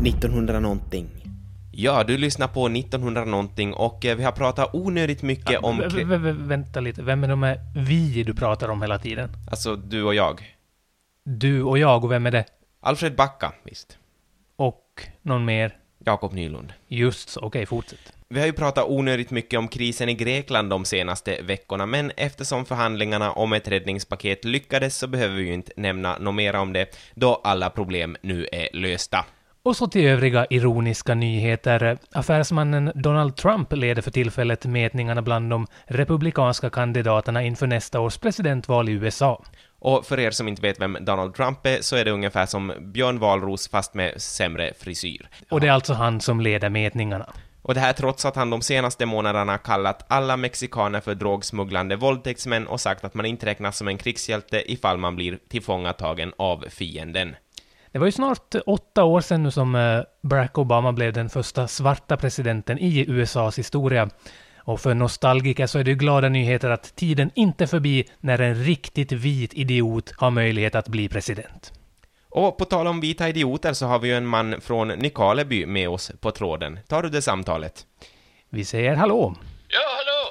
1900 någonting. Ja, du lyssnar på 1900 någonting och vi har pratat onödigt mycket om... Vänta lite, vem är de här vi du pratar om hela tiden? Alltså, du och jag. Du och jag, och vem är det? Alfred Backa, visst. Och någon mer? Jakob Nylund. Just så, okej, fortsätt. Vi har ju pratat onödigt mycket om krisen i Grekland de senaste veckorna, men eftersom förhandlingarna om ett räddningspaket lyckades så behöver vi ju inte nämna något mer om det, då alla problem nu är lösta. Och så till övriga ironiska nyheter. Affärsmannen Donald Trump leder för tillfället mätningarna bland de republikanska kandidaterna inför nästa års presidentval i USA. Och för er som inte vet vem Donald Trump är så är det ungefär som Björn Wahlroos fast med sämre frisyr. Och det är alltså han som leder mätningarna. Och det här trots att han de senaste månaderna kallat alla mexikaner för drogsmugglande våldtäktsmän och sagt att man inte räknas som en krigshjälte ifall man blir tillfångatagen av fienden. Det var ju snart 8 år sedan nu som Barack Obama blev den första svarta presidenten i USAs historia. Och för nostalgiker så är det ju glada nyheter att tiden inte är förbi när en riktigt vit idiot har möjlighet att bli president. Och på tal om vita idioter så har vi ju en man från Nykarleby med oss på tråden. Tar du det samtalet? Vi säger hallå. Ja, hallå.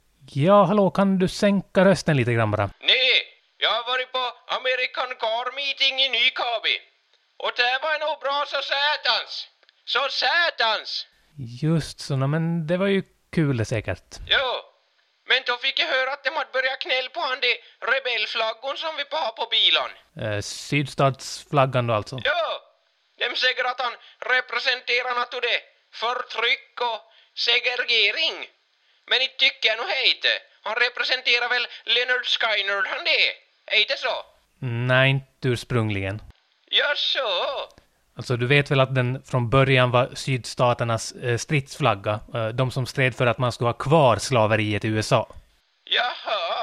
Ja, hallå, kan du sänka rösten lite grann bara? Nej, jag har varit på American Car Meeting i Nykarleby. Och det var nog bra så satans. Så satans. Just så, men det var ju kul det säkert. Jo, men då fick jag höra att de hade börjat knäll på han de rebellflaggon som vi har på bilen. Sydstatsflaggan då alltså? Jo, de säger att han representerar något det förtryck och segregering. Men inte tycker jag nog hejte. Han representerar väl Leonard Skinner, han det? Är det så? Nej, inte ursprungligen. Ja, så. Alltså du vet väl att den från början var sydstaternas stridsflagga. De som stred för att man skulle ha kvar slaveriet i USA. Jaha.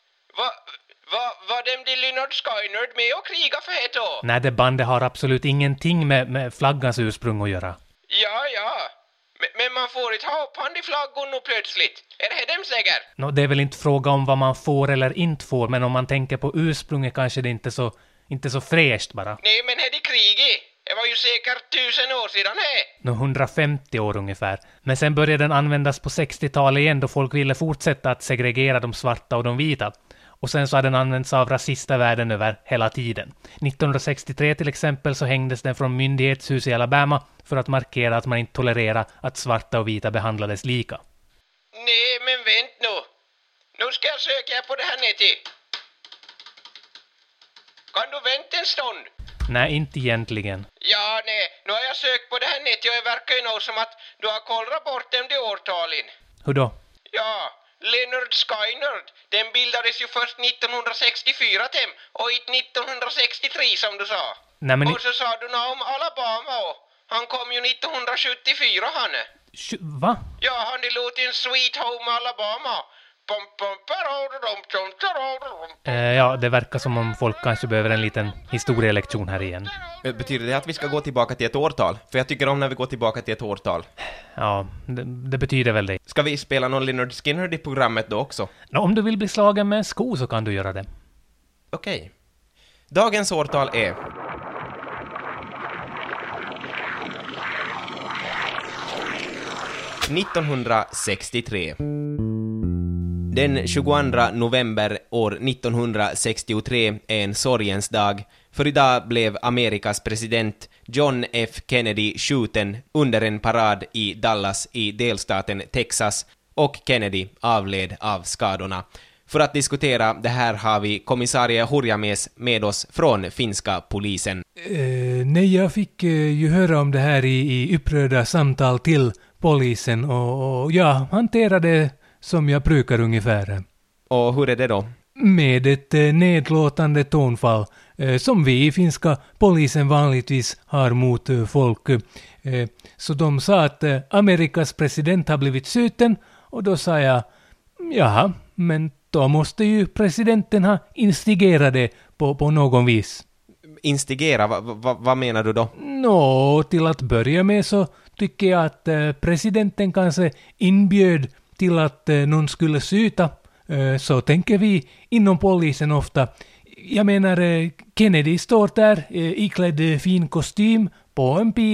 Var dem de Leonard Skinner med och kriga för det då? Nej, det bandet har absolut ingenting med flaggans ursprung att göra. Ja. Men man får inte ha upp hand i flaggon nu plötsligt. Är det dem säger? Det är väl inte fråga om vad man får eller inte får, men om man tänker på ursprunget kanske det inte så fräscht bara. Nej, men är det kriget? Det var ju säkert 1000 år sedan här. 150 år ungefär. Men sen började den användas på 60-talet igen då folk ville fortsätta att segregera de svarta och de vita. Och sen så har den använts av rasister världen över hela tiden. 1963 till exempel så hängdes den från myndighetshus i Alabama för att markera att man inte tolererar att svarta och vita behandlades lika. Nej, men vänt nu. Nu ska jag söka på det här nätet. Kan du vänta en stund? Nej, inte egentligen. Ja, nej. Nu har jag sökt på det här nätet och det verkar ju nog som att du har kollat bort dem de årtalen. Hur då? Ja, Leonard Skinner. Den bildades ju först 1964 dem och inte 1963 som du sa. Nej, men... Och så sa du något om Alabama och han kom ju 1974 han. Va? Ja, han är låten Sweet Home Alabama. Ja, det verkar som om folk kanske behöver en liten historielektion här igen. Betyder det att vi ska gå tillbaka till ett årtal? För jag tycker om när vi går tillbaka till ett årtal. Ja, det betyder väl det. Ska vi spela någon Leonard Skinner i programmet då också? Om du vill bli slagen med en sko så kan du göra det. Okej. Dagens årtal är... –1963. Den 22 november år 1963 är en sorgens dag, för idag blev Amerikas president John F. Kennedy skjuten under en parad i Dallas i delstaten Texas, och Kennedy avled av skadorna. För att diskutera det här har vi kommissarie Hurjamies med oss från finska polisen. Nej, jag fick ju höra om det här i upprörda samtal till polisen och jag hanterade som jag brukar ungefär. Och hur är det då? Med ett nedlåtande tonfall som vi i finska polisen vanligtvis har mot folk. Så de sa att Amerikas president har blivit skjuten, och då sa jag, jaha, men då måste ju presidenten ha instigerat det på någon vis. Instigera? Vad menar du då? Till att börja med så tycker jag att presidenten kanske inbjöd till att någon skulle skjuta. Så tänker vi inom polisen ofta. Jag menar, Kennedy står där iklädd fin kostym på en bil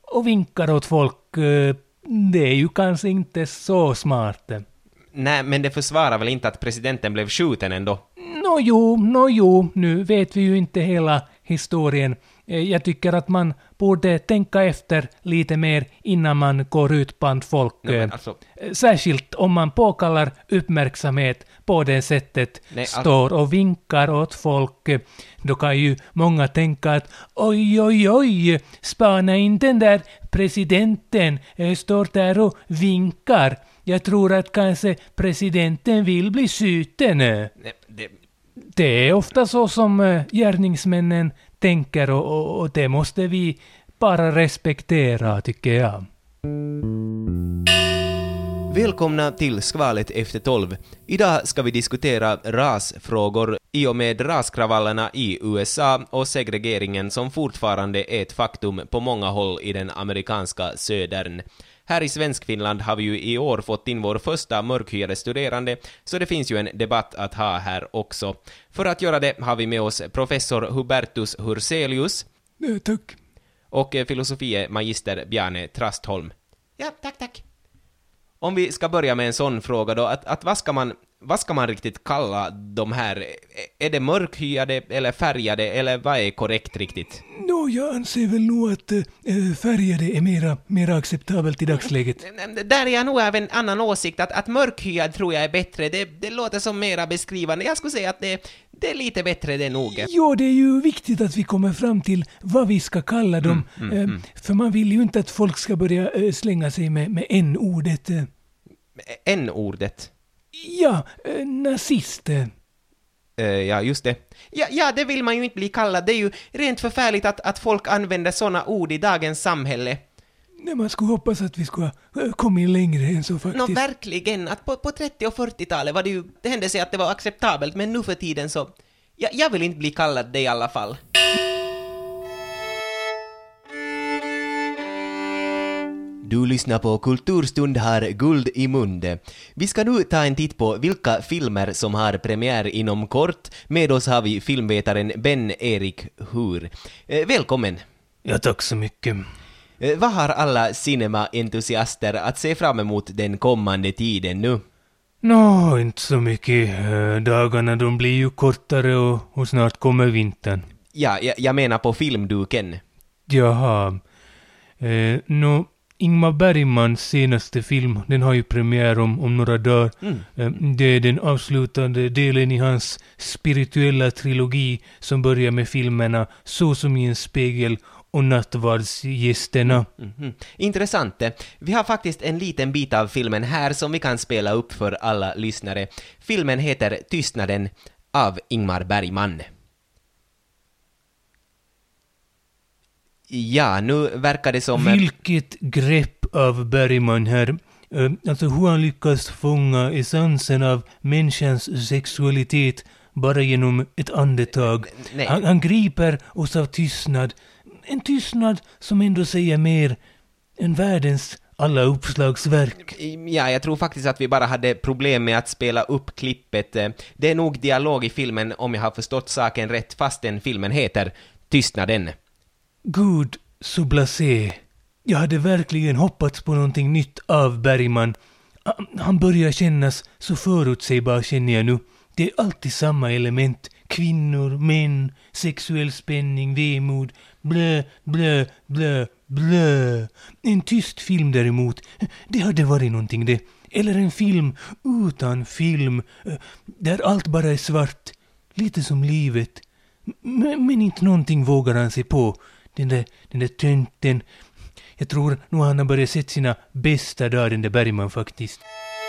och vinkar åt folk. Det är ju kanske inte så smart. Nej, men det försvarar väl inte att presidenten blev skjuten ändå? Nå jo, nu vet vi ju inte hela historien. Jag tycker att man borde tänka efter lite mer innan man går ut bland folk. Särskilt om man påkallar uppmärksamhet på det sättet, står och vinkar åt folk. Då kan ju många tänka att oj, spana in den där presidenten, står där och vinkar. Jag tror att kanske presidenten vill bli skjuten. Det är ofta så som gärningsmännen tänker och det måste vi bara respektera, tycker jag. Välkomna till Skvalet efter 12. Idag ska vi diskutera rasfrågor i och med raskravallerna i USA och segregeringen som fortfarande är ett faktum på många håll i den amerikanska södern. Här i Svenskfinland har vi ju i år fått in vår första mörkhyade studerande, så det finns ju en debatt att ha här också. För att göra det har vi med oss professor Hubertus Hurselius. Tack. Och filosofie magister Bjarne Trastholm. Ja, tack. Om vi ska börja med en sån fråga då, att vad ska man riktigt kalla de här? Är det mörkhyade eller färgade, eller vad är korrekt riktigt? Jag anser väl nog att färgade är mera acceptabelt i dagsläget. Där är jag nog av en annan åsikt, att mörkhyad tror jag är bättre. Det låter som mera beskrivande. Jag skulle säga att det är lite bättre det nog. Ja, det är ju viktigt att vi kommer fram till vad vi ska kalla dem. För man vill ju inte att folk ska börja slänga sig med n-ordet. N-ordet? Ja, nazist. Ja, just det. Ja, det vill man ju inte bli kallad. Det är ju rent förfärligt att folk använder såna ord i dagens samhälle. Nej, man skulle hoppas att vi skulle komma in längre än så faktiskt. Verkligen. Att på 30- och 40-talet var det hände sig att det var acceptabelt, men nu för tiden så... Jag vill inte bli kallad det i alla fall. Du lyssnar på Kulturstund här, Guld i munde. Vi ska nu ta en titt på vilka filmer som har premiär inom kort. Med oss har vi filmvetaren Ben-Erik Hur. Välkommen. Ja, tack så mycket. Vad har alla cinema-entusiaster att se fram emot den kommande tiden nu? Inte så mycket. Dagarna de blir ju kortare och snart kommer vintern. Ja, jag menar på filmduken. Jaha. Ingmar Bergmans senaste film, den har ju premiär om några dagar. Det är den avslutande delen i hans spirituella trilogi som börjar med filmerna Så som i en spegel och Nattvardsgästerna. Intressant. Vi har faktiskt en liten bit av filmen här som vi kan spela upp för alla lyssnare. Filmen heter Tystnaden av Ingmar Bergman. Ja, nu verkar det som... Vilket grepp av Bergman här. Alltså hur han lyckas fånga essensen av människans sexualitet bara genom ett andetag. Han griper oss av tystnad. En tystnad som ändå säger mer än världens alla uppslagsverk. Ja, jag tror faktiskt att vi bara hade problem med att spela upp klippet. Det är nog dialog i filmen, om jag har förstått saken rätt, fastän filmen heter Tystnaden. Gud, så blasé. Jag hade verkligen hoppats på någonting nytt av Bergman. Han börjar kännas så förutsägbar, känner jag nu. Det är alltid samma element. Kvinnor, män, sexuell spänning, vemod, blö, blö, blö, blö. En tyst film däremot, det hade varit någonting det. Eller en film utan film, där allt bara är svart. Lite som livet. Men inte någonting vågar han sig på. Den där tönten. Jag tror nog han har börjat sett sina bästa dagar, den där Bergman faktiskt.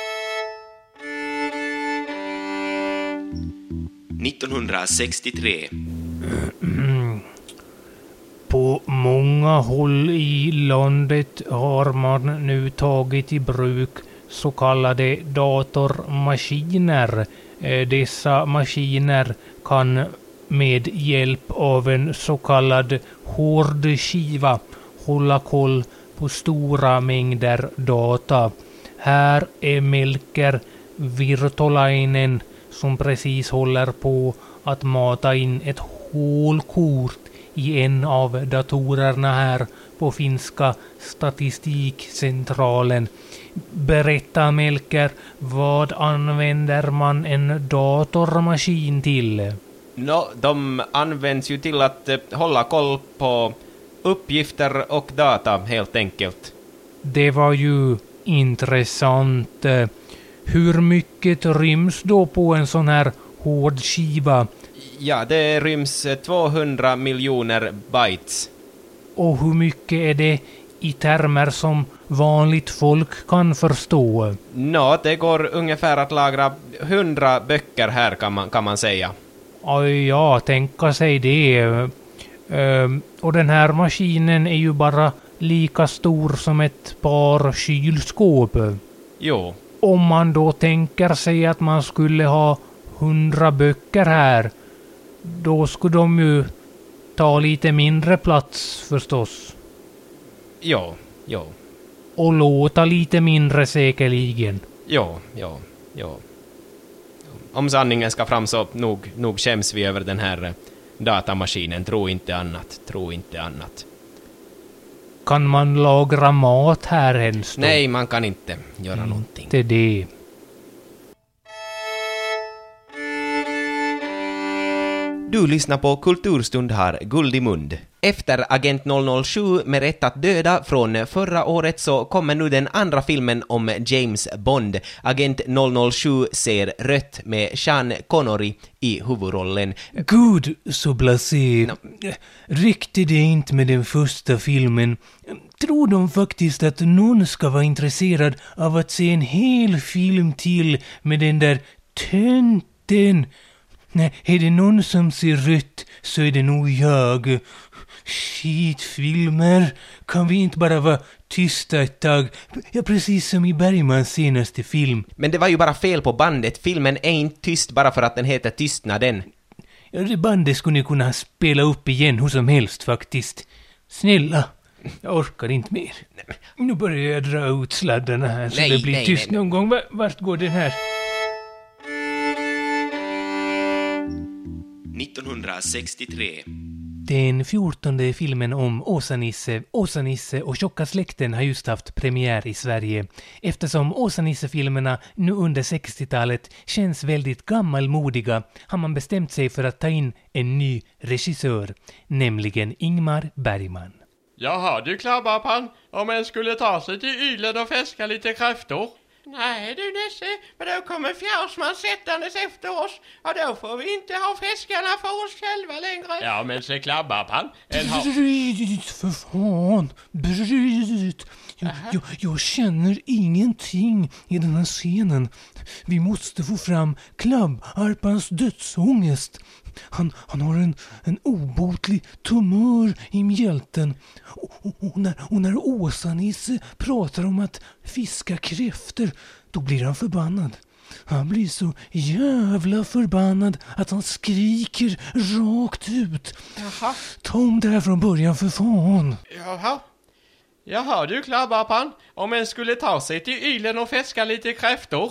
1963. På många håll i landet har man nu tagit i bruk så kallade datormaskiner. Dessa maskiner kan med hjälp av en så kallad hårdskiva hålla koll på stora mängder data. Här är Melker Virtolainen som precis håller på att mata in ett hålkort i en av datorerna här på finska statistikcentralen. Berätta, Melker, vad använder man en datormaskin till? De används ju till att hålla koll på uppgifter och data, helt enkelt. Det var ju intressant. Hur mycket ryms då på en sån här hård skiva? Ja, det ryms 200 miljoner bytes. Och hur mycket är det i termer som vanligt folk kan förstå? Det går ungefär att lagra 100 böcker här, kan man säga. Ja, tänka sig det. Och den här maskinen är ju bara lika stor som ett par kylskåp. Jo. Om man då tänker sig att man skulle ha 100 böcker här, då skulle de ju ta lite mindre plats förstås. Jo. Och låta lite mindre säkerligen. Jo. Om sanningen ska fram så nog skäms vi över den här datamaskinen. Tro inte annat. Kan man lagra mat här ens då? Nej, man kan inte göra någonting. Det är det. Du lyssnar på Kulturstund här, Guld i mund. Efter Agent 007 med rätt att döda från förra året så kommer nu den andra filmen om James Bond. Agent 007 ser rött med Sean Connery i huvudrollen. Gud, så blasé. Räckte det inte med den första filmen? Tror de faktiskt att någon ska vara intresserad av att se en hel film till med den där tönten? Nej, är det någon som ser rött så är det nog jag. Skitfilmer. Kan vi inte bara vara tysta ett tag? Ja, precis som i Bergmans senaste film. Men det var ju bara fel på bandet. Filmen är inte tyst bara för att den heter Tystnaden. Ja, det bandet skulle ni kunna spela upp igen hur som helst faktiskt. Snälla. Jag orkar inte mer. Nu börjar jag dra ut sladdarna här så det blir tyst någon gång. Vart går den här? 1963. Den 14:e filmen om Åsa-Nisse och Tjocka släkten har just haft premiär i Sverige. Eftersom Åsa-Nisse-filmerna nu under 60-talet känns väldigt gammalmodiga har man bestämt sig för att ta in en ny regissör, nämligen Ingmar Bergman. Jaha, du Klabbarpan, om en skulle ta sig till Ylen och fäska lite kräftor? Nej du Nisse, men då kommer Fjarsman sättandes efter oss och då får vi inte ha fiskarna för oss själva längre. Ja, men se Klabbarpan. Bryt för fan, bryt. Jag känner ingenting i den här scenen. Vi måste få fram Klabbarpans dödsångest. Han har en obotlig tumör i mjälten. Och när Åsa-Nisse pratar om att fiska kräftor, då blir han förbannad. Han blir så jävla förbannad att han skriker rakt ut. Jaha. Ta om det här från början för fan. Jaha du Klabbarpan, om en skulle ta sig till Ylen och fäska lite kräftor?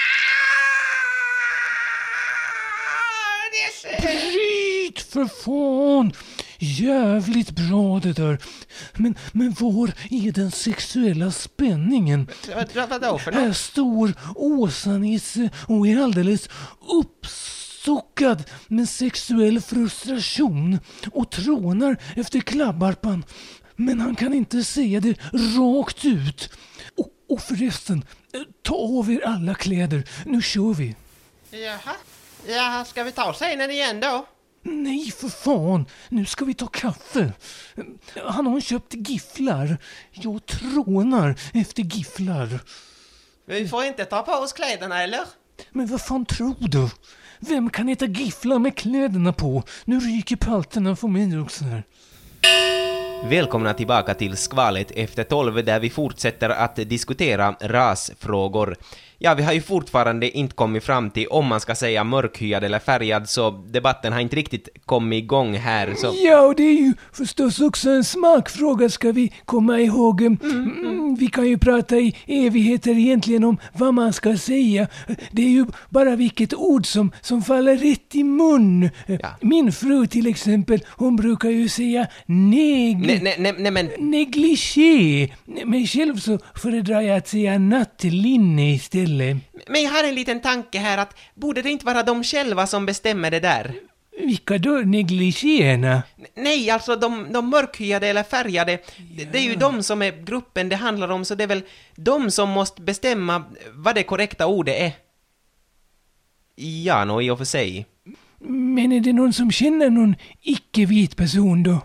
Bryt för fan! Jävligt bra det där. Men var är den sexuella spänningen? Vadå för Här står Åsa-Nisse och är alldeles uppsockad med sexuell frustration och trånar efter Klabbarpan. Men han kan inte säga det rakt ut. Och förresten, ta av er alla kläder. Nu kör vi. Jaha. Ja, ska vi ta scenen igen då? Nej, för fan. Nu ska vi ta kaffe. Han har köpt gifflar. Jag trånar efter gifflar. Vi får inte ta på oss kläderna, eller? Men vad fan tror du? Vem kan äta gifflar med kläderna på? Nu ryker palterna för mig också här. Välkomna tillbaka till Skvalet efter 12 där vi fortsätter att diskutera rasfrågor. Ja, vi har ju fortfarande inte kommit fram till om man ska säga mörkhyad eller färgad, så debatten har inte riktigt kommit igång här. Så... Ja, och det är ju förstås också en smakfråga, ska vi komma ihåg. Vi kan ju prata i evigheter egentligen om vad man ska säga. Det är ju bara vilket ord som faller rätt i mun. Ja. Min fru till exempel, hon brukar ju säga men... negligé. Men själv så föredrar jag att säga nattlinne istället. Men jag har en liten tanke här att borde det inte vara de själva som bestämmer det där? Vilka då negligéerna? Nej, alltså de mörkhyade eller färgade, det är ju de som är gruppen det handlar om, så det är väl de som måste bestämma vad det korrekta ordet är. Ja, i och för sig. Men är det någon som känner någon icke-vit person då?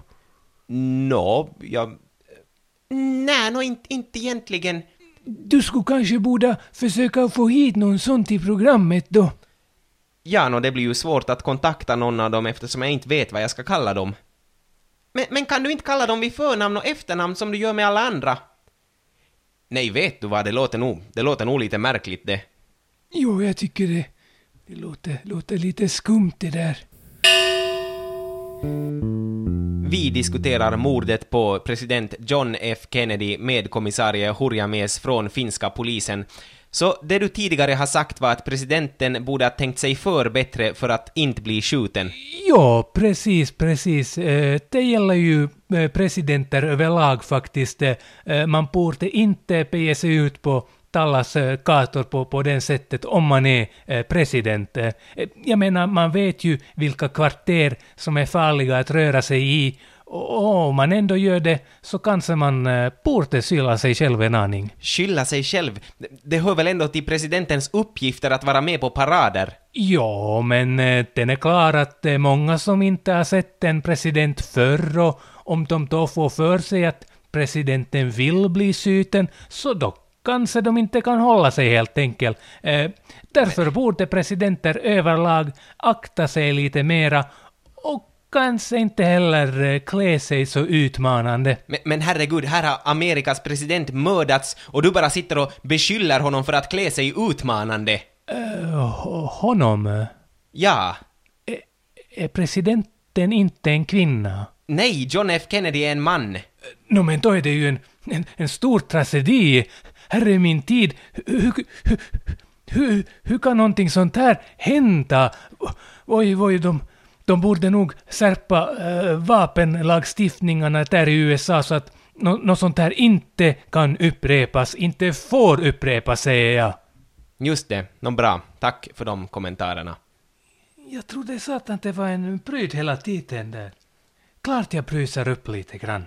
Inte egentligen. Du skulle kanske borde försöka få hit någon sån till programmet då. Ja, det blir ju svårt att kontakta någon av dem eftersom jag inte vet vad jag ska kalla dem. Men kan du inte kalla dem vid förnamn och efternamn som du gör med alla andra? Nej, vet du vad, det låter nog lite märkligt det. Jo, jag tycker det. Det låter lite skumt det där. Vi diskuterar mordet på president John F. Kennedy med kommissarie Hurjamies från finska polisen. Så det du tidigare har sagt var att presidenten borde ha tänkt sig för bättre för att inte bli skjuten. Ja, precis. Det gäller ju presidenter överlag faktiskt. Man borde inte bege sig ut på Tallas gator på den sättet om man är president. Jag menar, man vet ju vilka kvarter som är farliga att röra sig i. Och om man ändå gör det så kanske man borde skylla sig själv en aning. Skylla sig själv? Det hör väl ändå till presidentens uppgifter att vara med på parader? Ja, men den är klar att det är många som inte har sett en president förr, och om de då får för sig att presidenten vill bli skjuten så då kanske de inte kan hålla sig helt enkelt. Därför borde presidenter överlag akta sig lite mera och kanske inte heller klä sig så utmanande. Men herregud, här har Amerikas president mördats och du bara sitter och beskyller honom för att klä sig utmanande. Honom? Ja. Är presidenten inte en kvinna? Nej, John F. Kennedy är en man. Men då är det ju en stor tragedi. Herre min tid, hur kan någonting sånt här hända? Oj, de borde nog skärpa vapenlagstiftningarna där i USA så att något sånt här inte kan upprepas, inte får upprepas, säger jag. Just det, bra. Tack för de kommentarerna. Jag trodde satan att det var en pryd hela tiden där. Klart jag prysar upp lite grann.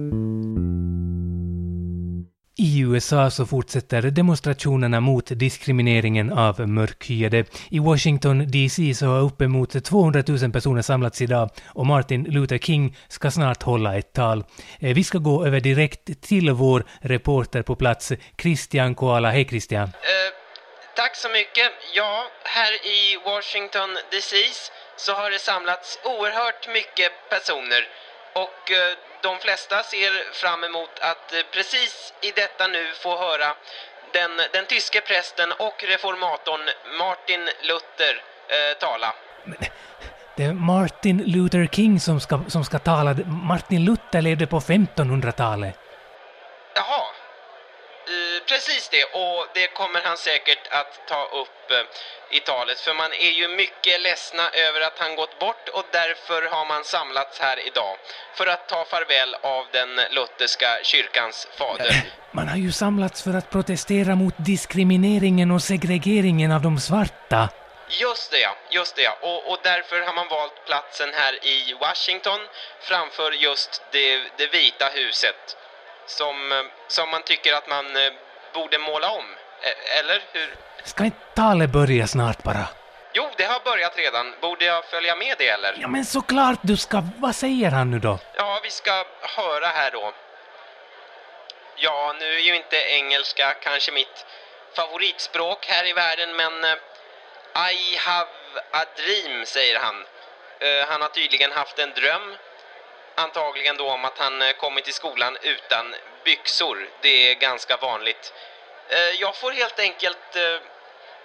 I USA så fortsätter demonstrationerna mot diskrimineringen av mörkhyade. I Washington DC så har uppemot 200 000 personer samlats idag och Martin Luther King ska snart hålla ett tal. Vi ska gå över direkt till vår reporter på plats, Christian Koala. Hej Christian. Tack så mycket. Ja, här i Washington DC så har det samlats oerhört mycket personer och de flesta ser fram emot att precis i detta nu få höra den tyske prästen och reformatorn Martin Luther tala. Det är Martin Luther King som ska tala. Martin Luther levde på 1500-talet. Jaha, precis det, och det kommer han säkert att ta upp i talet, för man är ju mycket ledsna över att han gått bort och därför har man samlats här idag för att ta farväl av den lutherska kyrkans fader. Man har ju samlats för att protestera mot diskrimineringen och segregeringen av de svarta. Just det ja. Och därför har man valt platsen här i Washington framför just det vita huset som man tycker att man borde måla om, eller hur? Ska inte talet börja snart bara? Jo, det har börjat redan. Borde jag följa med det eller? Ja, men såklart du ska. Vad säger han nu då? Ja, vi ska höra här då. Ja, nu är ju inte engelska kanske mitt favoritspråk här i världen, men I have a dream, säger han. Han har tydligen haft en dröm, antagligen då om att han kommit till skolan utan byxor. Det är ganska vanligt. Jag får helt enkelt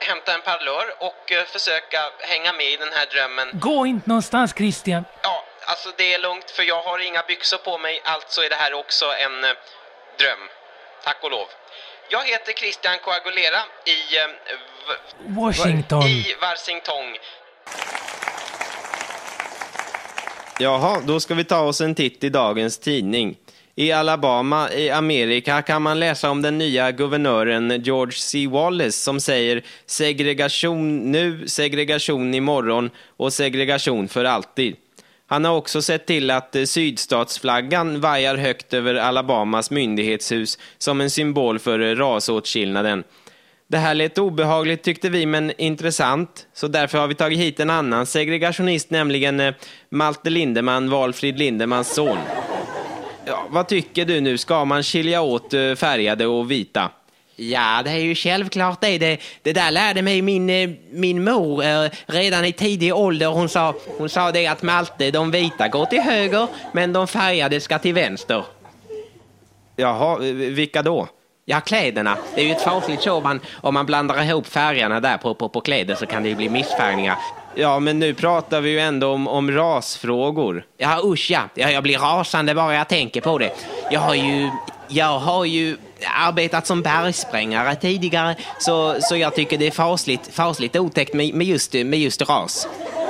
hämta en parlör och försöka hänga med i den här drömmen. Gå inte någonstans, Christian. Ja, alltså det är lugnt för jag har inga byxor på mig, alltså är det här också en dröm. Tack och lov. Jag heter Christian Coagulera i Washington. i Varsington. Jaha, då ska vi ta oss en titt i dagens tidning. I Alabama i Amerika kan man läsa om den nya guvernören George C. Wallace som säger segregation nu, segregation imorgon och segregation för alltid. Han har också sett till att sydstatsflaggan vajar högt över Alabamas myndighetshus som en symbol för rasåtskillnaden. Det här lät obehagligt tyckte vi, men intressant. Så därför har vi tagit hit en annan segregationist, nämligen Malte Lindemann, Valfrid Lindemans son. Ja, vad tycker du nu? Ska man skilja åt färgade och vita? Ja, det är ju självklart det. Det där lärde mig min mor redan i tidig ålder. Hon sa det att Malte, de vita går till höger, men de färgade ska till vänster. Jaha, vilka då? Ja, kläderna. Det är ju ett fasligt så om man blandar ihop färgerna där på kläder så kan det ju bli missfärgningar. Ja, men nu pratar vi ju ändå om rasfrågor. Ja, usch ja. Jag blir rasande bara jag tänker på det. Jag har ju arbetat som bergsprängare tidigare, så jag tycker det är fasligt otäckt med just ras.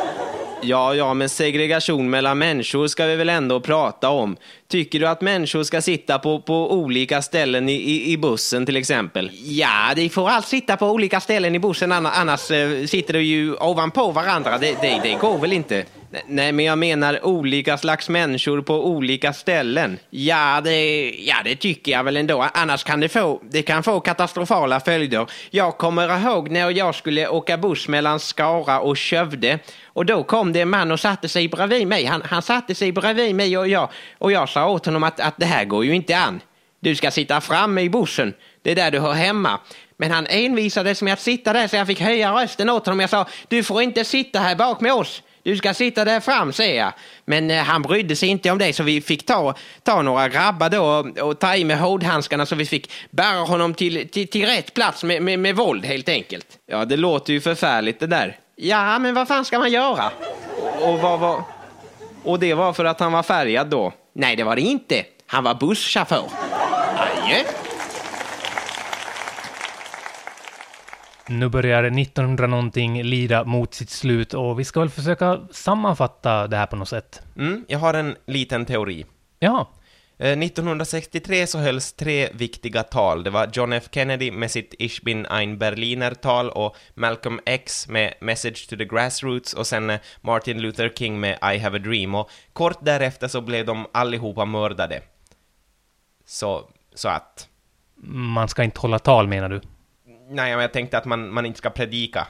Ja, men segregation mellan människor ska vi väl ändå prata om. Tycker du att människor ska sitta på olika ställen i bussen till exempel? Ja, de får allt sitta på olika ställen i bussen, annars sitter de ju ovanpå varandra. Det går väl inte? Nej, men jag menar olika slags människor på olika ställen. Ja, det tycker jag väl ändå. Annars kan det kan få katastrofala följder. Jag kommer ihåg när jag skulle åka buss mellan Skara och Skövde. Och då kom det en man och satte sig bredvid mig. Han satte sig bredvid mig och jag sa åt honom att det här går ju inte an. Du ska sitta framme i bussen. Det är där du hör hemma. Men han envisades med att sitta där så jag fick höja rösten åt honom. Jag sa, du får inte sitta här bak med oss. Du ska sitta där fram, säger jag. Men han brydde sig inte om det, så vi fick ta några grabbar då och ta i med hårdhandskarna så vi fick bära honom till rätt plats med våld helt enkelt. Ja, det låter ju förfärligt det där. Ja, men vad fan ska man göra? Och det var för att han var färgad då? Nej, det var det inte. Han var busschaufför. Adjö. Nu börjar 1900-någonting lida mot sitt slut och vi ska väl försöka sammanfatta det här på något sätt. Jag har en liten teori. Ja. 1963 så hölls 3 viktiga tal. Det var John F. Kennedy med sitt Ich bin ein Berliner-tal och Malcolm X med Message to the Grassroots och sen Martin Luther King med I have a dream. Och kort därefter så blev de allihopa mördade. Så att... Man ska inte hålla tal, menar du? Nej, men jag tänkte att man inte ska predika.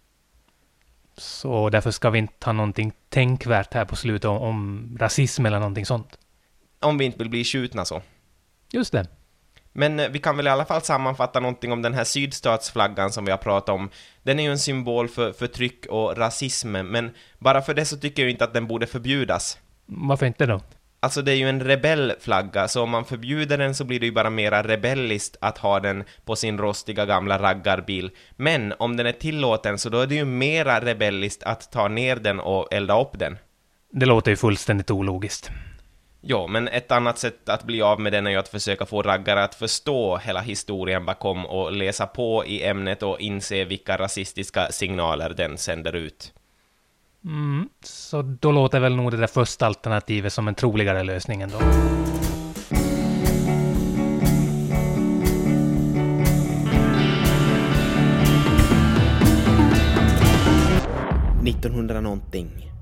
Så därför ska vi inte ha någonting tänkvärt här på slutet om rasism eller någonting sånt. Om vi inte vill bli skjutna så. Just det. Men vi kan väl i alla fall sammanfatta någonting om den här sydstatsflaggan som vi har pratat om. Den är ju en symbol för förtryck och rasism, men bara för det så tycker jag inte att den borde förbjudas. Varför inte då? Alltså det är ju en rebellflagga, så om man förbjuder den så blir det ju bara mera rebelliskt att ha den på sin rostiga gamla raggarbil. Men om den är tillåten så då är det ju mera rebelliskt att ta ner den och elda upp den. Det låter ju fullständigt ologiskt. Ja, men ett annat sätt att bli av med den är ju att försöka få raggare att förstå hela historien bakom och läsa på i ämnet och inse vilka rasistiska signaler den sänder ut. Så då låter väl nog det där första alternativet som en troligare lösning ändå. $1900 någonting.